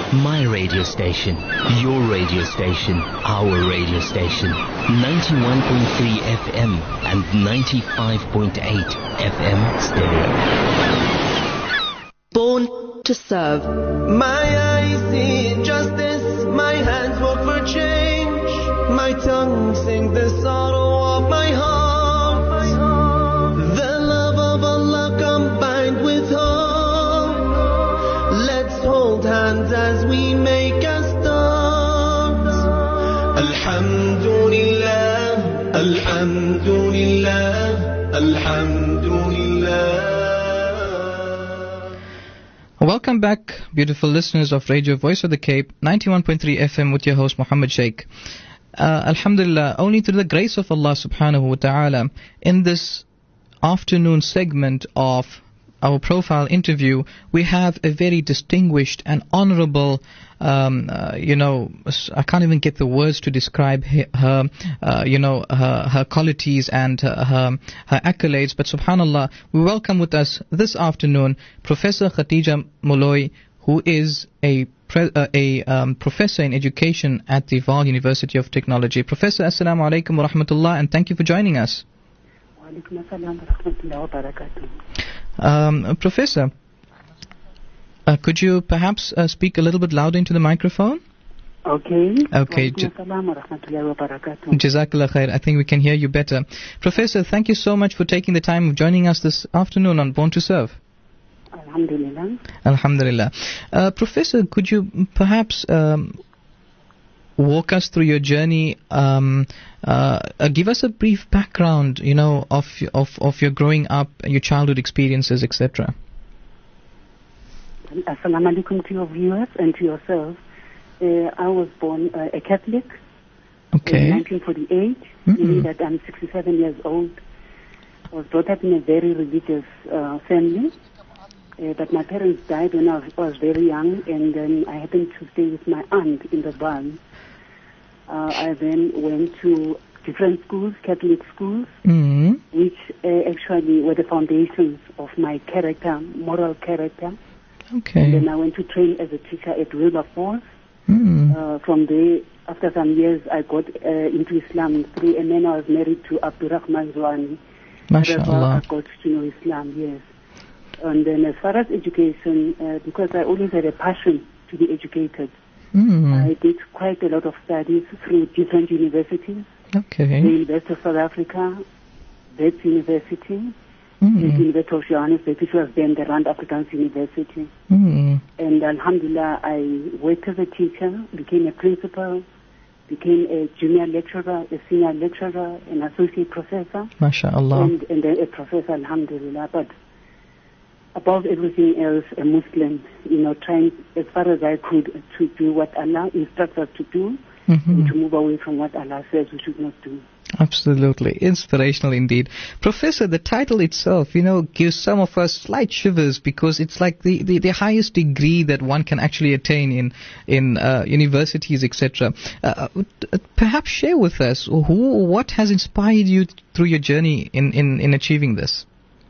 My radio station, your radio station, our radio station. 91.3 FM and 95.8 FM stereo. Born to serve. My eyes see justice, my hands work for change, my tongue sings the sorrow of my heart. The love of Allah combined with hope. Let's hold hands as we make a start. Alhamdulillah, Alhamdulillah, Alhamdulillah. Welcome back, beautiful listeners of Radio Voice of the Cape, 91.3 FM with your host Muhammad Sheikh. Alhamdulillah, only through the grace of Allah subhanahu wa ta'ala, in this afternoon segment of our profile interview, we have a very distinguished and honorable, I can't even get the words to describe her qualities and her accolades, but subhanallah, we welcome with us this afternoon Professor Khadija Moloi, who is a professor in education at the Vaal University of Technology. Professor, assalamu alaikum wa rahmatullah, and thank you for joining us. Professor, could you perhaps speak a little bit louder into the microphone? Okay. Jazakallah khair. I think we can hear you better. Professor, thank you so much for taking the time of joining us this afternoon on Born to Serve. Alhamdulillah. Alhamdulillah. Professor, could you perhaps walk us through your journey, give us a brief background, of your growing up, your childhood experiences, etc. Assalamu alaikum to your viewers and to yourself. I was born a Catholic in 1948, meaning that I'm 67 years old. I was brought up in a very religious family, but my parents died when I was very young, and then I happened to stay with my aunt in the Vaal. I then went to different schools, Catholic schools, which actually were the foundations of my character, moral character. Okay. And then I went to train as a teacher at Wilberforce. From there, after some years, I got into Islam through a man I was married to, Abdurrahman Zwani. MashaAllah. I got to know Islam, yes. And then as far as education, because I always had a passion to be educated, I did quite a lot of studies through different universities. Okay. The University of South Africa, Wits University, the University of Johannesburg, which was then the Rand Afrikaans University. And alhamdulillah, I worked as a teacher, became a principal, became a junior lecturer, a senior lecturer, an associate professor. MashaAllah. And then a professor, alhamdulillah. But above everything else, a Muslim, trying as far as I could to do what Allah instructs us to do, and to move away from what Allah says we should not do. Absolutely. Inspirational indeed. Professor, the title itself, gives some of us slight shivers because it's like the highest degree that one can actually attain in universities, etc. Perhaps share with us what has inspired you through your journey in achieving this.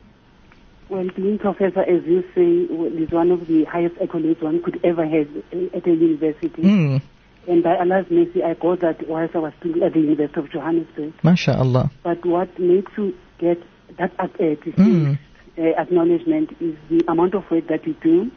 Well, being professor, as you say, is one of the highest accolades one could ever have at a university. And by Allah's mercy, I got that whilst I was still at the University of Johannesburg. MashaAllah. But what makes you get that acknowledgement is the amount of work that you do,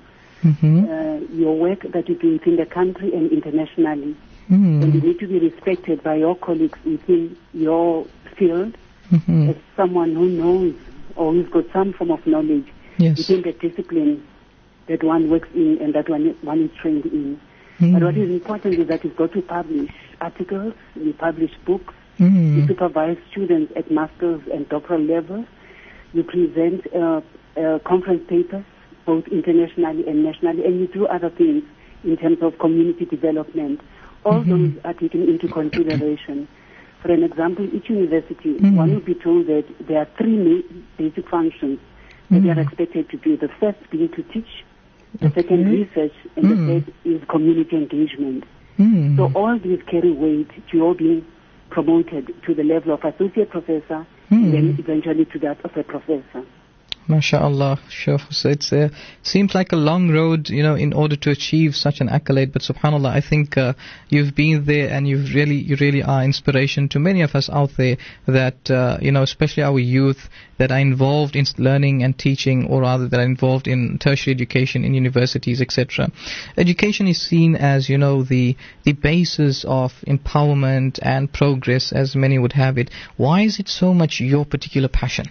your work that you do within the country and internationally. And you need to be respected by your colleagues within your field as someone who knows or who's got some form of knowledge within the discipline that one works in and that one is trained in. But what is important is that you've got to publish articles, you publish books, you supervise students at master's and doctoral levels, you present conference papers, both internationally and nationally, and you do other things in terms of community development. All those are taken into consideration. For an example, each university, one will be told that there are three basic functions that they are expected to do. The first being to teach, the second research, and the third is community engagement. So all these carry weight to your being promoted to the level of associate professor and then eventually to that of a professor. MashaAllah, sure. So it seems like a long road, in order to achieve such an accolade. But subhanAllah, I think you've been there, and you really are inspiration to many of us out there that, especially our youth that are involved in learning and teaching, or rather that are involved in tertiary education in universities, etc. Education is seen as, the basis of empowerment and progress, as many would have it. Why is it so much your particular passion?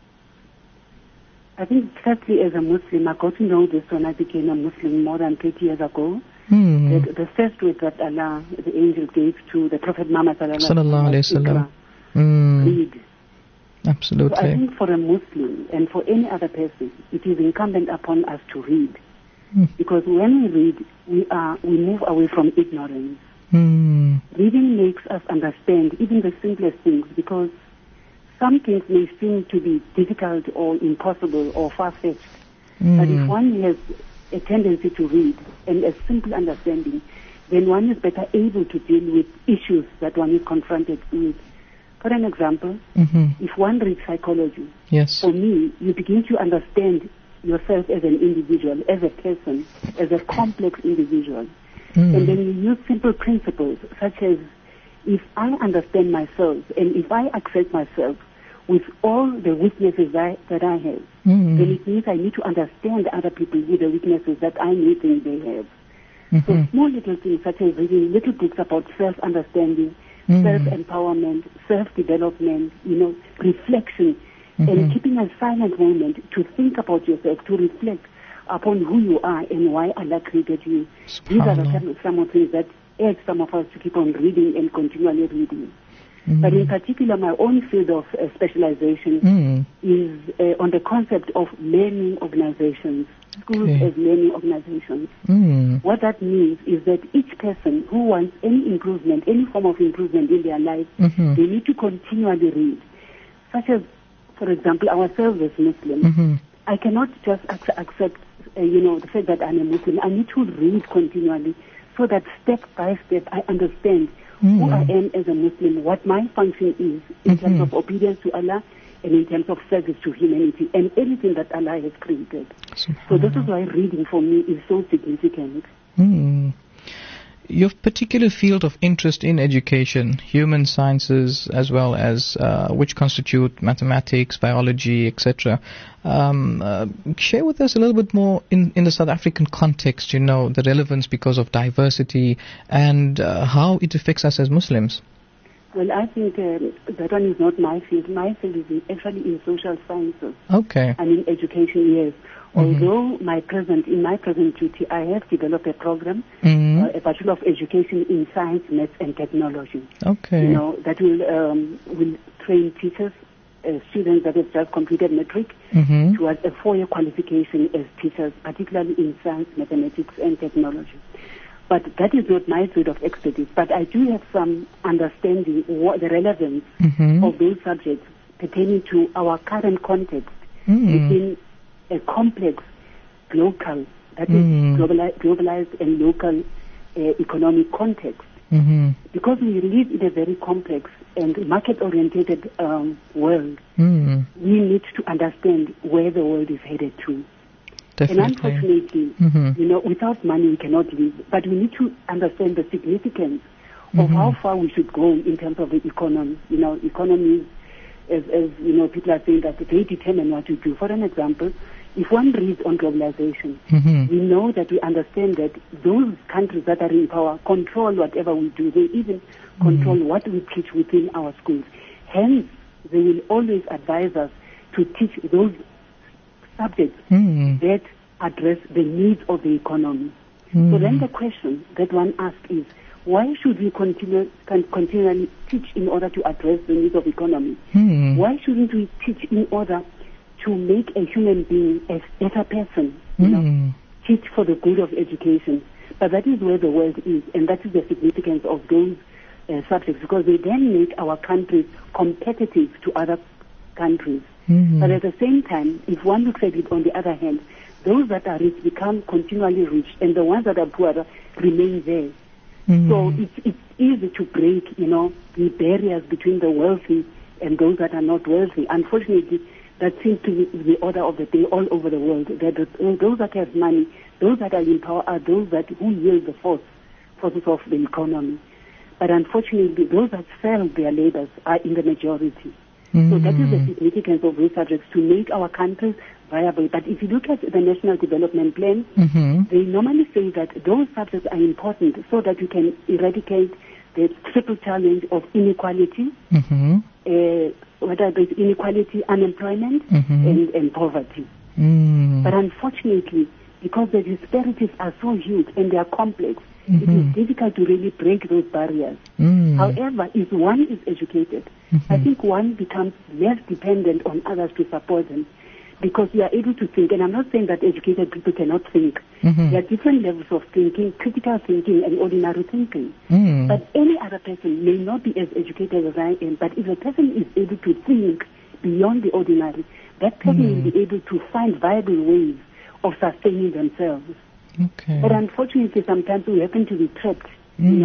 I think firstly, as a Muslim, I got to know this when I became a Muslim more than 30 years ago. The first word that Allah, the angel, gave to the Prophet Muhammad sallallahu alaihi wasallam, read. Absolutely. So I think for a Muslim and for any other person, it is incumbent upon us to read, because when we read, we move away from ignorance. Reading makes us understand even the simplest things, because some things may seem to be difficult or impossible or far-fetched. But if one has a tendency to read and a simple understanding, then one is better able to deal with issues that one is confronted with. For an example, if one reads psychology, for me, you begin to understand yourself as an individual, as a person, as a complex individual. And then you use simple principles, such as, if I understand myself and if I accept myself with all the weaknesses that I have, then it means I need to understand other people with the weaknesses that I may think they have. So small little things, such as reading little books about self-understanding, self-empowerment, self-development, reflection, and keeping a silent moment to think about yourself, to reflect upon who you are and why Allah created you. These are some of the things that urge some of us to keep on reading and continually reading. But in particular, my own field of specialization is on the concept of learning organizations, schools as learning organizations. What that means is that each person who wants any improvement, any form of improvement in their life, they need to continually read. Such as, for example, ourselves as Muslims. I cannot just accept, the fact that I'm a Muslim. I need to read continually, so that step by step I understand who I am as a Muslim, what my function is in terms of obedience to Allah and in terms of service to humanity and everything that Allah has created. So this is why reading for me is so significant. Your particular field of interest in education, human sciences as well as which constitute mathematics, biology, etc. Share with us a little bit more in the South African context, the relevance because of diversity and how it affects us as Muslims. Well, I think that one is not my field. My field is actually in social sciences. Okay. And in education, yes. Although in my present duty, I have developed a program, a Bachelor of Education in Science, Maths and Technology. Okay. That will train teachers, students that have just completed matric, towards a 4-year qualification as teachers, particularly in science, mathematics and technology. But that is not my field of expertise. But I do have some understanding what the relevance of those subjects pertaining to our current context within a complex local, that is globalized and local economic context. Because we live in a very complex and market-oriented world, we need to understand where the world is headed to. Definitely. And unfortunately, without money we cannot live. But we need to understand the significance of how far we should go in terms of the economy. Economies, as people are saying that they determine what we do. For an example, if one reads on globalization, we know that we understand that those countries that are in power control whatever we do. They even control what we teach within our schools. Hence, they will always advise us to teach those subjects that address the needs of the economy. So then the question that one asks is, why should we continually teach in order to address the needs of economy? Why shouldn't we teach in order to make a human being a better person? Teach for the good of education. But that is where the world is, and that is the significance of those subjects, because they then make our countries competitive to other countries. But at the same time, if one looks at it on the other hand, those that are rich become continually rich, and the ones that are poor remain there. So it's easy to break, the barriers between the wealthy and those that are not wealthy. Unfortunately, that seems to be the order of the day all over the world. That those that have money, those that are in power, are those that who yield the forces of the economy. But unfortunately, those that sell their labors are in the majority. So that is the significance of these subjects, to make our countries viable. But if you look at the National Development Plan, they normally say that those subjects are important so that you can eradicate the triple challenge of inequality, whether there's inequality, unemployment, and poverty. But unfortunately, because the disparities are so huge and they are complex, it is difficult to really break those barriers. However, if one is educated, I think one becomes less dependent on others to support them, because you are able to think. And I'm not saying that educated people cannot think. There are different levels of thinking, critical thinking and ordinary thinking. But any other person may not be as educated as I am, but if a person is able to think beyond the ordinary, that person will be able to find viable ways of sustaining themselves. But unfortunately, sometimes we happen to be trapped, in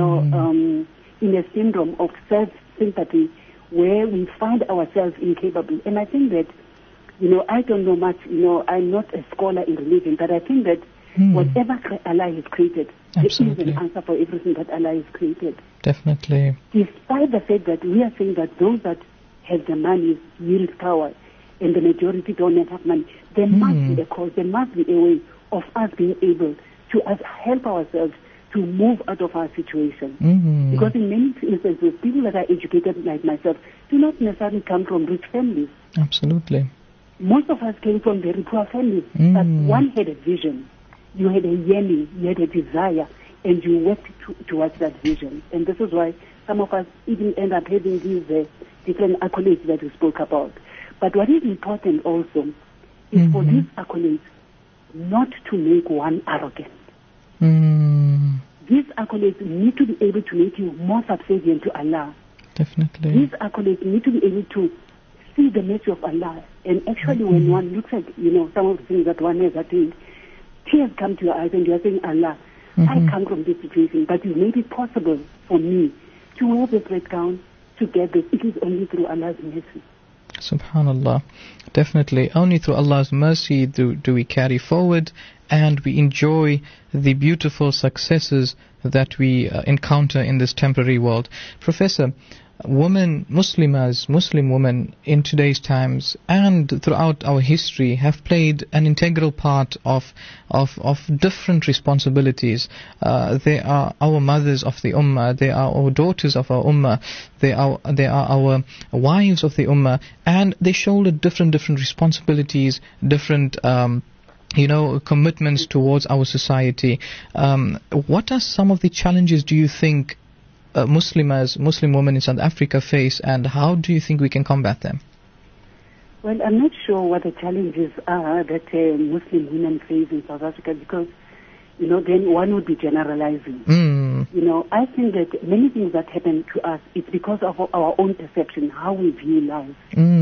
a syndrome of self-sympathy where we find ourselves incapable. And I think that, I don't know much, I'm not a scholar in religion, but I think that whatever Allah has created, there is an answer for everything that Allah has created. Definitely. Despite the fact that we are saying that those that have the money yield power and the majority don't have money, there must be a cause, there must be a way of us being able to help ourselves to move out of our situation. Because in many instances, people that are educated like myself do not necessarily come from rich families. Absolutely. Most of us came from very poor families, but one had a vision. You had a yearning, you had a desire, and you worked towards that vision. And this is why some of us even end up having these different accolades that we spoke about. But what is important also is for these accolades not to make one arrogant. These accolades need to be able to make you more subservient to Allah. Definitely. These accolades need to be able to see the mercy of Allah. And actually, when one looks at, some of the things that one has attained, tears come to your eyes and you are saying, Allah, I come from this situation, but you made it possible for me to wear this red gown, to get this. It is only through Allah's mercy. Subhanallah. Definitely. Only through Allah's mercy do we carry forward, and we enjoy the beautiful successes that we encounter in this temporary world. Professor, Muslim women in today's times and throughout our history have played an integral part of different responsibilities. They are our mothers of the Ummah, they are our daughters of our Ummah, they are our wives of the Ummah, and they shoulder different responsibilities, different commitments towards our society. What are some of the challenges do you think Muslim women in South Africa face, and how do you think we can combat them? Well, I'm not sure what the challenges are that Muslim women face in South Africa, because, then one would be generalizing. I think that many things that happen to us, it's because of our own perception, how we view life.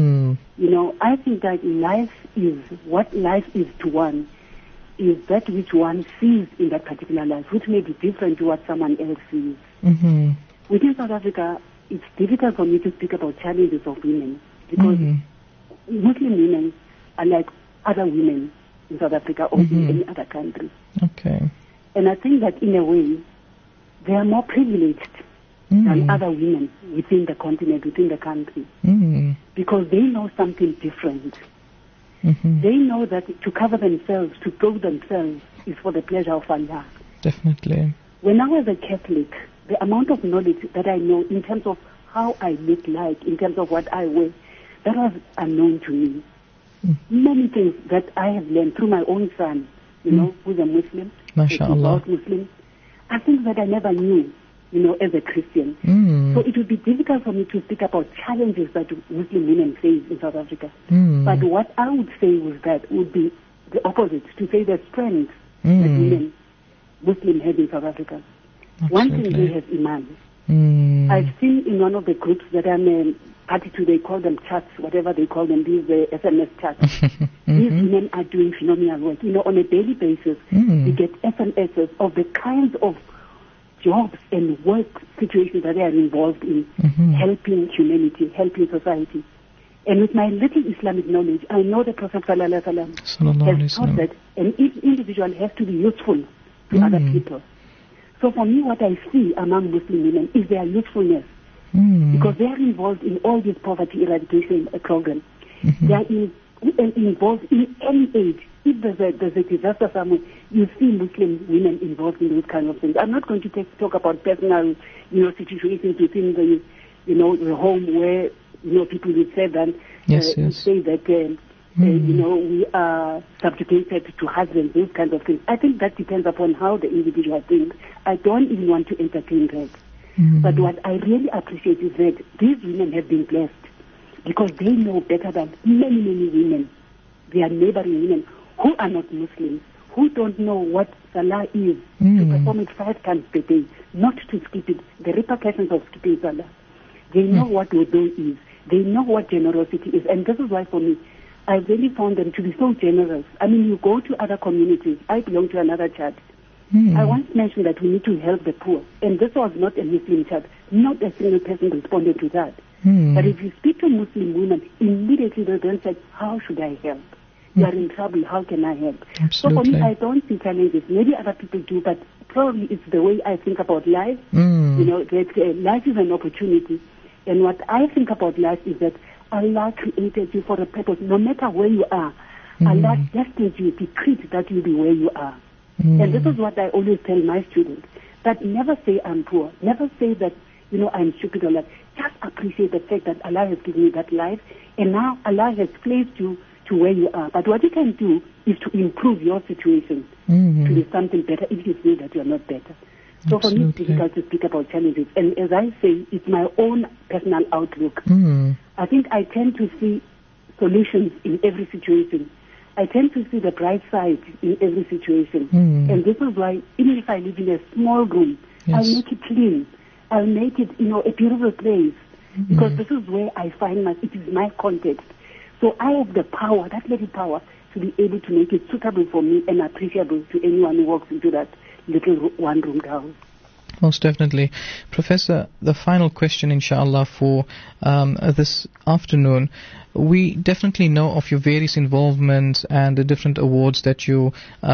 I think that what life is to one is that which one sees in that particular life, which may be different to what someone else sees. Within South Africa, it's difficult for me to speak about challenges of women, because Muslim women are like other women in South Africa or in any other country. And I think that in a way, they are more privileged than other women within the continent, within the country, because they know something different. They know that to cover themselves, to clothe themselves, is for the pleasure of Allah. Definitely. When I was a Catholic, the amount of knowledge that I know in terms of how I look like, in terms of what I wear, that was unknown to me. Many things that I have learned through my own son, who's a Muslim, a devout Muslim, are things that I never knew, as a Christian. So it would be difficult for me to speak about challenges that Muslim women face in South Africa. But what I would say would be the opposite, to say the strength that women, Muslim, have in South Africa. One thing, they have Iman. I've seen in one of the groups that I'm a party to, they call them chats, whatever they call them, these SMS chats. These women are doing phenomenal work. On a daily basis, we get SMSs of the kinds of jobs and work situations that they are involved in, helping humanity, helping society. And with my little Islamic knowledge, I know the Prophet ﷺ has taught that an individual has to be useful to other people. So for me, what I see among Muslim women is their usefulness, because they are involved in all these poverty eradication programs. They are involved in any age. If there's a disaster somewhere, you see Muslim women involved in those kind of things. I'm not going to talk about personal, situations within the home where, people will say that, say that, we are subjugated to husbands, those kinds of things. I think that depends upon how the individual thinks. I don't even want to entertain that. But what I really appreciate is that these women have been blessed because they know better than many, many women, their neighboring women who are not Muslims, who don't know what Salah is, to perform it 5 times per day, not to skip it, the repercussions of skipping Salah. They know what wudu is. They know what generosity is. And this is why for me, I really found them to be so generous. I mean, you go to other communities. I belong to another church. I once mentioned that we need to help the poor. And this was not a Muslim church. Not a single person responded to that. But if you speak to Muslim women, immediately they then say, how should I help? You are in trouble. How can I help? Absolutely. So for me, I don't see challenges. Maybe other people do, but probably it's the way I think about life. That life is an opportunity. And what I think about life is that Allah created you for a purpose. No matter where you are, Allah destined you, decreed that you be where you are. And this is what I always tell my students, that never say I'm poor. Never say that, I'm stupid or like. Just appreciate the fact that Allah has given you that life, and now Allah has placed you to where you are. But what you can do is to improve your situation to be something better if you feel that you're not better. So for me, it's difficult to speak about challenges. And as I say, it's my own personal outlook. I think I tend to see solutions in every situation. I tend to see the bright side in every situation. And this is why, even if I live in a small room, I'll make it clean. I'll make it, a beautiful place. Because this is where I find it is my context. So I have the power, that little power, to be able to make it suitable for me and appreciable to anyone who walks into that little one-roomed house. Most definitely. Professor, the final question, inshallah, for this afternoon. We definitely know of your various involvements and the different awards that you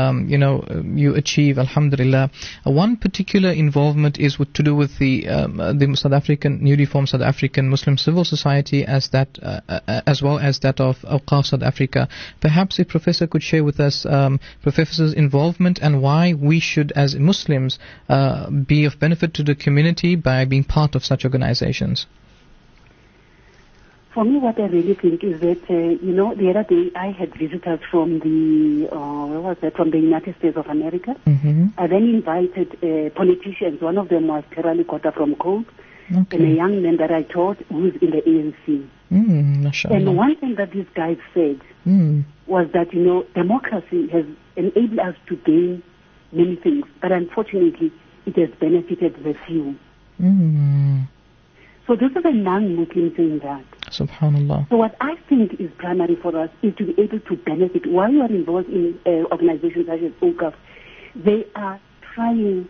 achieve, alhamdulillah. One particular involvement is to do with the South African, newly formed South African Muslim Civil Society, as well as that of Awqaf South Africa. Perhaps if Professor could share with us Professor's involvement and why we should, as Muslims, be of benefit to the community by being part of such organizations. For me, what I really think is that, the other day I had visitors from from the United States of America. I then invited politicians. One of them was Terali Kota from Cope, and a young man that I taught who's in the ANC. And one thing that these guys said was that, democracy has enabled us to gain many things, but unfortunately, it has benefited the few. So this is a non-Muslim saying that. Subhanallah. So what I think is primary for us is to be able to benefit. While you are involved in organizations such as Awqaf, they are trying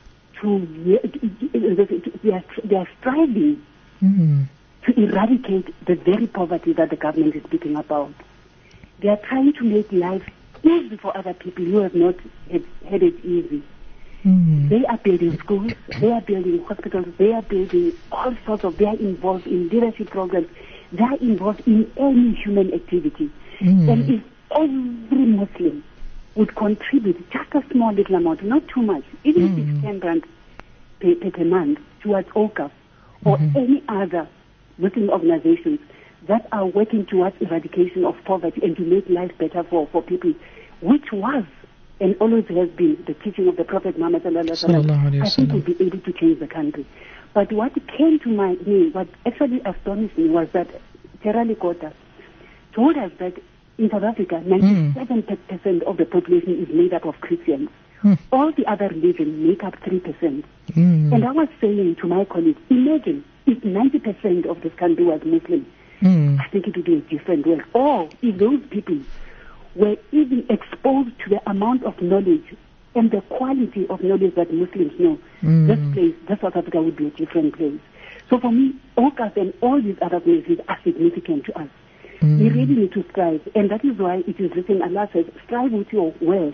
they are striving to eradicate the very poverty that the government is speaking about. They are trying to make life easy for other people who have not had it easy. They are building schools, they are building hospitals, they are building all sorts of, they are involved in leadership programs, they are involved in any human activity. And if every Muslim would contribute just a small little amount, not too much, even if it's 10 rand per month towards Awqaf or any other Muslim organizations that are working towards eradication of poverty and to make life better for people, which was and always has been the teaching of the Prophet Muhammad sallallahu alaihi wasallam, I think we'll be able to change the country. But what came to me, what actually astonished me, was that Terali Kota told us that in South Africa, 97% of the population is made up of Christians. All the other religions make up 3%. And I was saying to my colleagues, imagine if 90% of this country was Muslim. I think it would be a different world. Or if those people were even exposed to the amount of knowledge and the quality of knowledge that Muslims know, this South Africa would be a different place. So for me, Awqaf and all these other places are significant to us. We really need to strive. And that is why it is written, Allah says, strive with your wealth,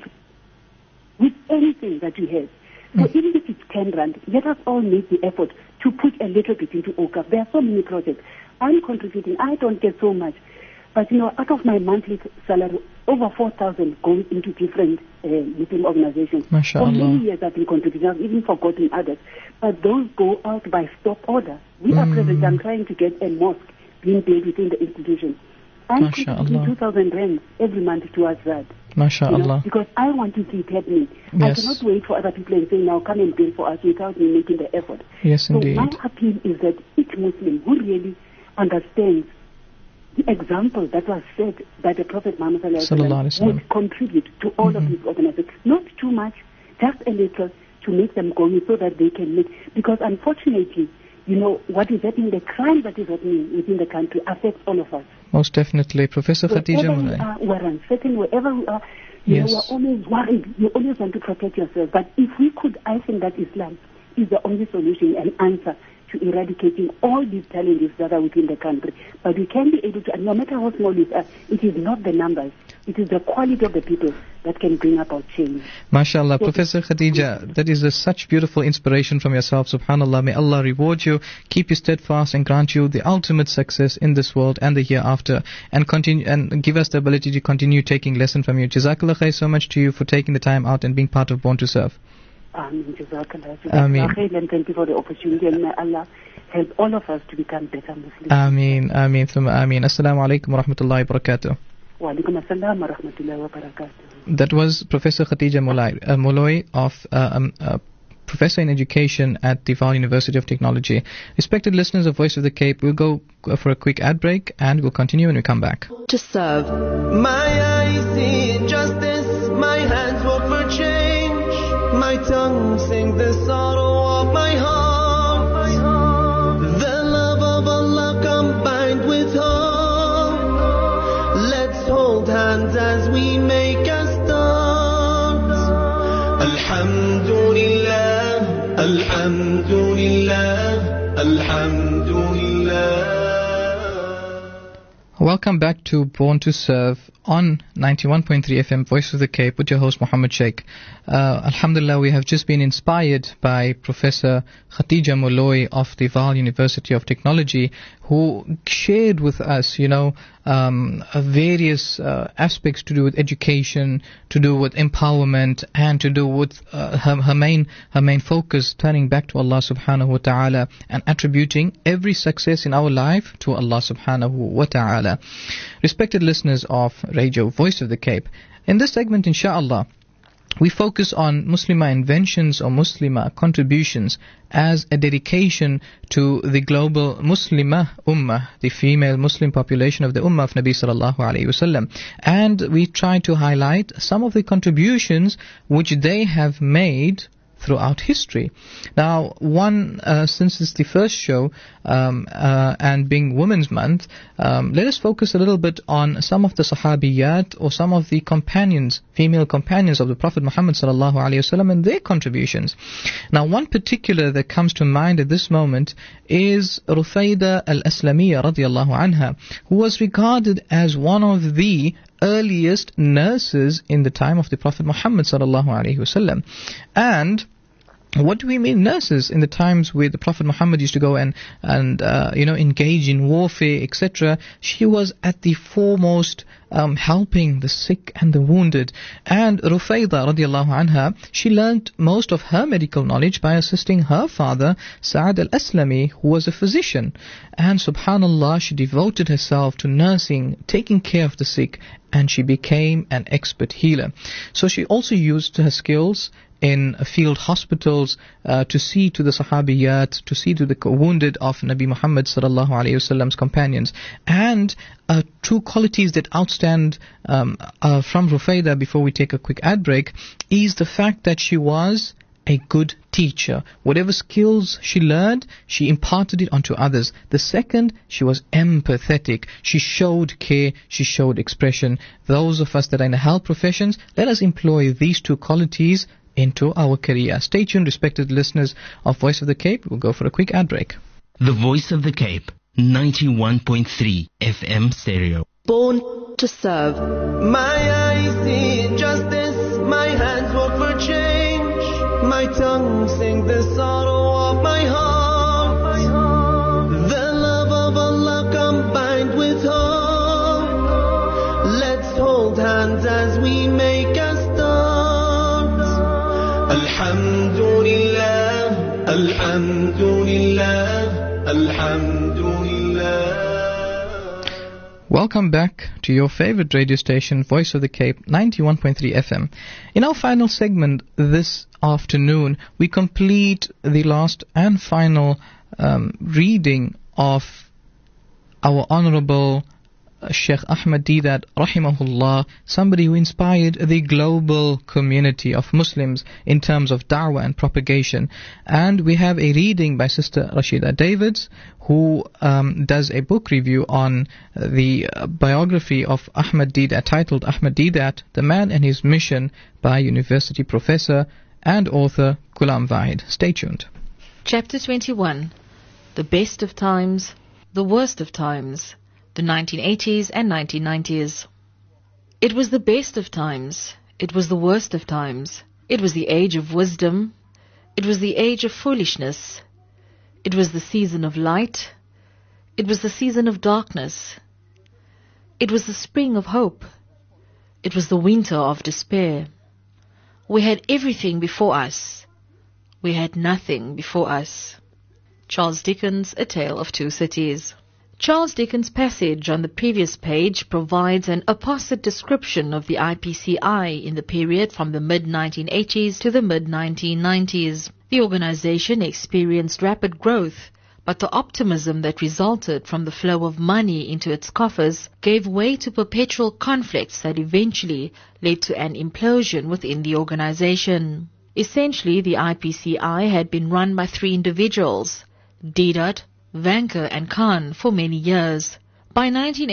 with anything that you have. So even if it's 10 rand, let us all make the effort to put a little bit into OCAF. There are so many projects. I'm contributing. I don't get so much. But, out of my monthly salary, over 4,000 goes into different Muslim organizations. MashaAllah. For many years I've been contributing. I've even forgotten others. But those go out by stop order. We are present. I'm trying to get a mosque being built within the institution. I'm contributing 2,000 rand every month towards that. MashaAllah. Because I want to see it happening. Yes. I cannot wait for other people and say, now come and build for us without me making the effort. Yes, indeed. So my appeal is that each Muslim who really understands the example that was set by the Prophet Muhammad would contribute to all of these organizations. Not too much, just a little to make them go so that they can make. Because unfortunately, what is happening, the crime that is happening within the country affects all of us. Most definitely. Professor Khadija Mulai. We're uncertain, wherever we are, we're always worried. You always want to protect yourself. But if we could, I think that Islam is the only solution and answer to eradicating all these challenges that are within the country. But we can be able to, and no matter how small it is, it is not the numbers, it is the quality of the people that can bring about change. MashaAllah. So, Professor Khadija, that is such beautiful inspiration from yourself. SubhanAllah. May Allah reward you, keep you steadfast, and grant you the ultimate success in this world and the hereafter, and continue and give us the ability to continue taking lesson from you. Jazakallah khair so much to you for taking the time out and being part of Born to Serve. Ameen. And thank you for the opportunity, and may Allah help all of us to become better Muslims. Ameen. Ameen. Ameen. Assalamu alaikum wa rahmatullahi wa barakatuh. Wa alaikum assalam wa rahmatullahi wa barakatuh. That was Professor Khadija Mulai of Professor in Education at the Val University of Technology. Respected listeners of Voice of the Cape, we'll go for a quick ad break and we'll continue when we come back. To serve. My eyes see injustice, my hands work for change, my tongue sings the sorrow of my heart. The love of Allah combined with hope. Let's hold hands as we make a start. Alhamdulillah, Alhamdulillah, Alhamdulillah. Welcome back to Born to Serve on 91.3 FM Voice of the Cape with your host Muhammad Sheikh. Alhamdulillah, we have just been inspired by Professor Khadija Mulai of the Val University of Technology, who shared with us, various aspects to do with education, to do with empowerment, and to do with her main focus turning back to Allah subhanahu wa ta'ala and attributing every success in our life to Allah subhanahu wa ta'ala. Respected listeners of Radio Voice of the Cape, in this segment, inshallah, we focus on Muslimah inventions or Muslimah contributions as a dedication to the global Muslimah Ummah, the female Muslim population of the Ummah of Nabi sallallahu alayhi wasallam. And we try to highlight some of the contributions which they have made throughout history. Now, since it's the first show, and being Women's Month, let us focus a little bit on some of the Sahabiyat or some of the female companions of the Prophet Muhammad sallallahu alaihi wasallam and their contributions. Now, one particular that comes to mind at this moment is Rufayda al-Aslamiyya radiyallahu anha, who was regarded as one of the earliest nurses in the time of the Prophet Muhammad sallallahu alaihi wasallam. And what do we mean nurses? In the times where the Prophet Muhammad used to go and engage in warfare, etc., she was at the foremost, helping the sick and the wounded. And Rufayda radiallahu anha, she learnt most of her medical knowledge by assisting her father, Sa'ad al-Aslami, who was a physician. And subhanallah, she devoted herself to nursing, taking care of the sick, and she became an expert healer. So she also used her skills in field hospitals to see to the Sahabiyat, to see to the wounded of Nabi Muhammad sallallahu alayhi wasallam's companions. And two qualities that outstand from Rufayda, before we take a quick ad break, is the fact that she was a good teacher. Whatever skills she learned, she imparted it onto others. The second, she was empathetic. She showed care, she showed expression. Those of us that are in the health professions, let us employ these two qualities into our career. Stay tuned, respected listeners of Voice of the Cape. We'll go for a quick ad break. The Voice of the Cape, 91.3 FM stereo. Born to serve. My eyes see injustice, my hands work for change, my tongue sing the sorrow of my heart. The love of Allah combined with hope. Let's hold hands as we make a start. Alhamdulillah, Alhamdulillah, Alhamdulillah. Welcome back to your favorite radio station, Voice of the Cape, 91.3 FM. In our final segment this afternoon, we complete the last and final reading of our Honorable Sheikh Ahmad Deedat, rahimahullah, somebody who inspired the global community of Muslims in terms of da'wah and propagation. And we have a reading by Sister Rashida Davids, who does a book review on the biography of Ahmad Deedat, titled Ahmad Deedat, The Man and His Mission, by university professor and author Ghulam Wahid. Stay tuned. Chapter 21. The Best of Times, the Worst of Times, the 1980s and 1990s. It was the best of times. It was the worst of times. It was the age of wisdom. It was the age of foolishness. It was the season of light. It was the season of darkness. It was the spring of hope. It was the winter of despair. We had everything before us. We had nothing before us. Charles Dickens, A Tale of Two Cities. Charles Dickens' passage on the previous page provides an apposite description of the IPCI in the period from the mid-1980s to the mid-1990s. The organization experienced rapid growth, but the optimism that resulted from the flow of money into its coffers gave way to perpetual conflicts that eventually led to an implosion within the organization. Essentially, the IPCI had been run by three individuals, Deedat, Vanker and Khan, for many years. By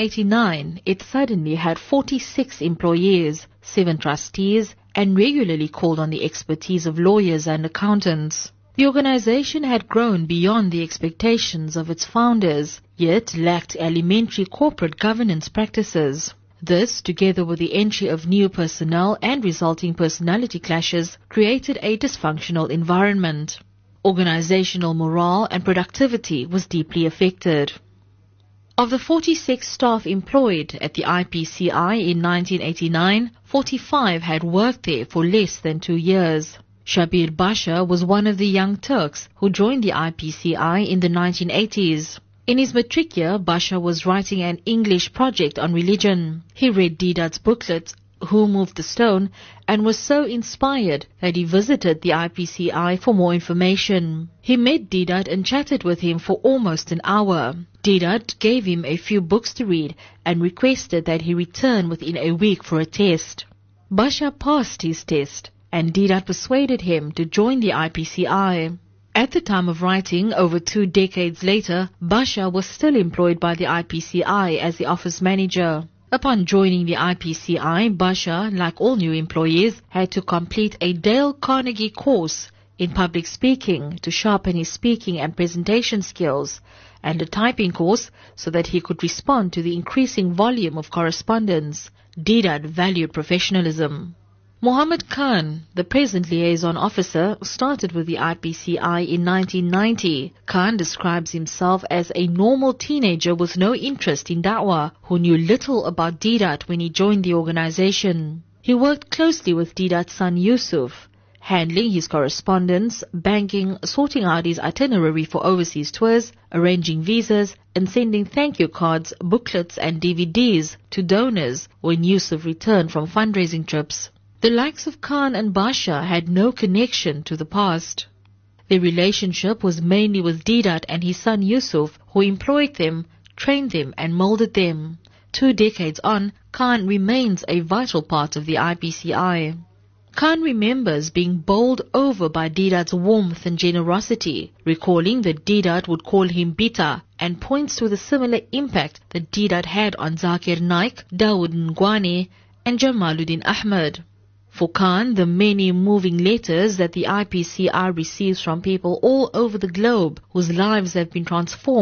1989, it suddenly had 46 employees, 7 trustees, and regularly called on the expertise of lawyers and accountants. The organization had grown beyond the expectations of its founders, yet lacked elementary corporate governance practices. This, together with the entry of new personnel and resulting personality clashes, created a dysfunctional environment. Organizational morale and productivity was deeply affected. Of the 46 staff employed at the IPCI in 1989, 45 had worked there for less than 2 years. Shabir Basha was one of the young Turks who joined the IPCI in the 1980s. In his matric year, Basha was writing an English project on religion. He read Deedat's booklet, Who Moved the Stone, and was so inspired that he visited the IPCI for more information. He met Deedat and chatted with him for almost an hour. Deedat gave him a few books to read and requested that he return within a week for a test. Basha passed his test, and Deedat persuaded him to join the IPCI. At the time of writing, over 2 decades later, Basha was still employed by the IPCI as the office manager. Upon joining the IPCI, Basha, like all new employees, had to complete a Dale Carnegie course in public speaking to sharpen his speaking and presentation skills, and a typing course so that he could respond to the increasing volume of correspondence. Deedat valued professionalism. Muhammad Khan, the present liaison officer, started with the IPCI in 1990. Khan describes himself as a normal teenager with no interest in da'wah, who knew little about Deedat when he joined the organization. He worked closely with Deedat's son Yusuf, handling his correspondence, banking, sorting out his itinerary for overseas tours, arranging visas, and sending thank you cards, booklets and DVDs to donors when Yusuf returned from fundraising trips. The likes of Khan and Basha had no connection to the past. Their relationship was mainly with Deedat and his son Yusuf, who employed them, trained them and molded them. 2 decades on, Khan remains a vital part of the IPCI. Khan remembers being bowled over by Deedat's warmth and generosity, recalling that Deedat would call him Bita, and points to the similar impact that Deedat had on Zakir Naik, Dawood Ngwane and Jamaluddin Ahmed. For Khan, the many moving letters that the IPCI receives from people all over the globe whose lives have been transformed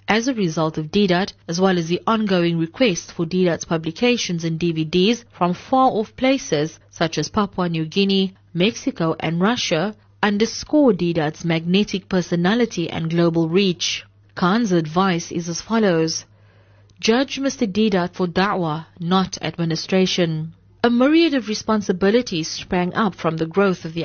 as a result of Deedat, as well as the ongoing request for Deedat's publications and DVDs from far-off places such as Papua New Guinea, Mexico and Russia, underscore Deedat's magnetic personality and global reach. Khan's advice is as follows: judge Mr. Deedat for da'wah, not administration. A myriad of responsibilities sprang up from the growth of the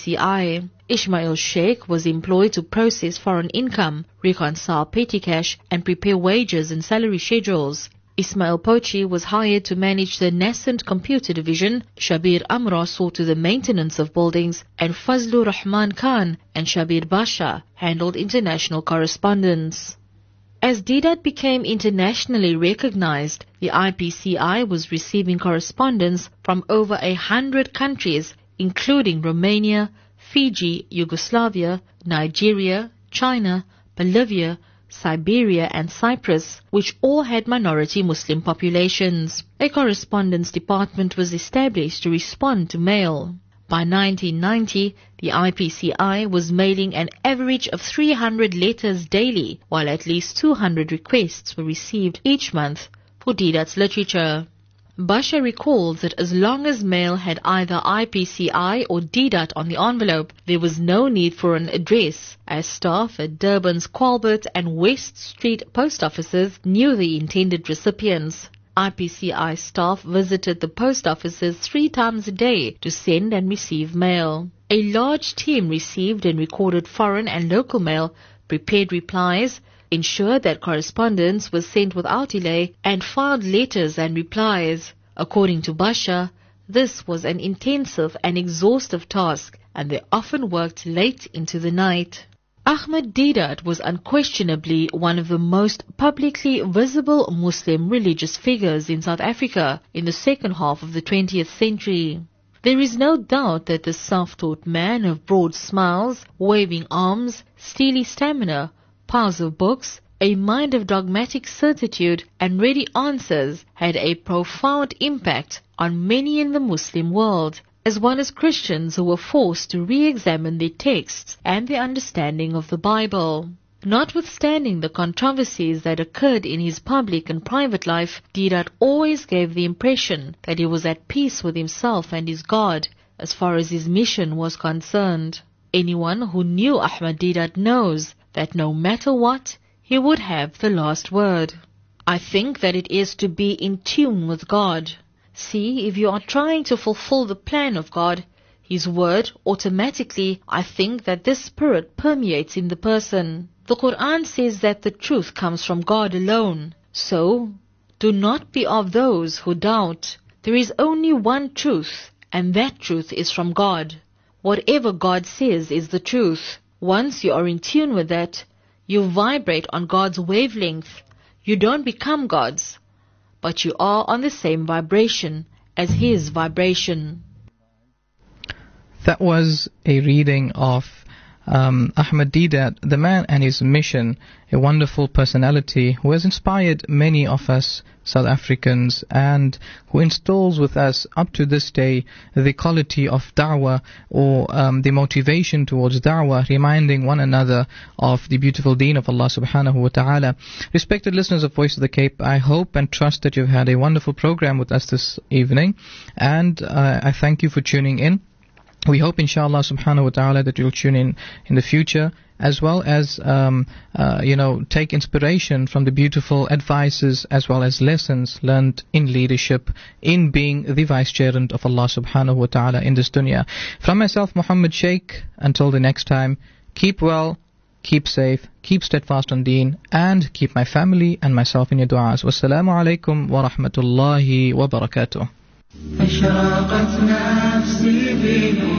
IPCI. Ismail Sheikh was employed to process foreign income, reconcile petty cash, and prepare wages and salary schedules. Ismail Pochi was hired to manage the nascent computer division. Shabir Amra saw to the maintenance of buildings, and Fazlur Rahman Khan and Shabir Basha handled international correspondence. As Deedat became internationally recognized, the IPCI was receiving correspondence from over 100 countries, including Romania, Fiji, Yugoslavia, Nigeria, China, Bolivia, Siberia and Cyprus, which all had minority Muslim populations. A correspondence department was established to respond to mail. By 1990, the IPCI was mailing an average of 300 letters daily, while at least 200 requests were received each month for Deedat's literature. Basha recalls that as long as mail had either IPCI or Deedat on the envelope, there was no need for an address, as staff at Durban's Qualbert and West Street post offices knew the intended recipients. IPCI staff visited the post offices 3 times a day to send and receive mail. A large team received and recorded foreign and local mail, prepared replies, ensured that correspondence was sent without delay, and filed letters and replies. According to Basha, this was an intensive and exhaustive task, and they often worked late into the night. Ahmed Deedat was unquestionably one of the most publicly visible Muslim religious figures in South Africa in the second half of the 20th century. There is no doubt that the self-taught man of broad smiles, waving arms, steely stamina, piles of books, a mind of dogmatic certitude and ready answers had a profound impact on many in the Muslim world, as well as Christians who were forced to re-examine their texts and their understanding of the Bible. Notwithstanding the controversies that occurred in his public and private life, Deedat always gave the impression that he was at peace with himself and his God as far as his mission was concerned. Anyone who knew Ahmed Deedat knows that no matter what, he would have the last word. I think that it is to be in tune with God. See, if you are trying to fulfill the plan of God, His word, automatically, I think that this spirit permeates in the person. The Quran says that the truth comes from God alone. So, do not be of those who doubt. There is only one truth, and that truth is from God. Whatever God says is the truth. Once you are in tune with that, you vibrate on God's wavelength. You don't become God's, but you are on the same vibration as His vibration. That was a reading of Ahmed Deedat, the man and his mission, a wonderful personality who has inspired many of us South Africans and who installs with us up to this day the quality of da'wah or the motivation towards da'wah, reminding one another of the beautiful deen of Allah subhanahu wa ta'ala. Respected listeners of Voice of the Cape, I hope and trust that you've had a wonderful program with us this evening, and I thank you for tuning in. We hope, inshallah subhanahu wa ta'ala, that you'll tune in the future, as well as, take inspiration from the beautiful advices as well as lessons learned in leadership, in being the vice-gerent of Allah subhanahu wa ta'ala in this dunya. From myself, Muhammad Sheikh, until the next time, keep well, keep safe, keep steadfast on deen, and keep my family and myself in your du'as. Wassalamu alaikum wa rahmatullahi wa barakatuh.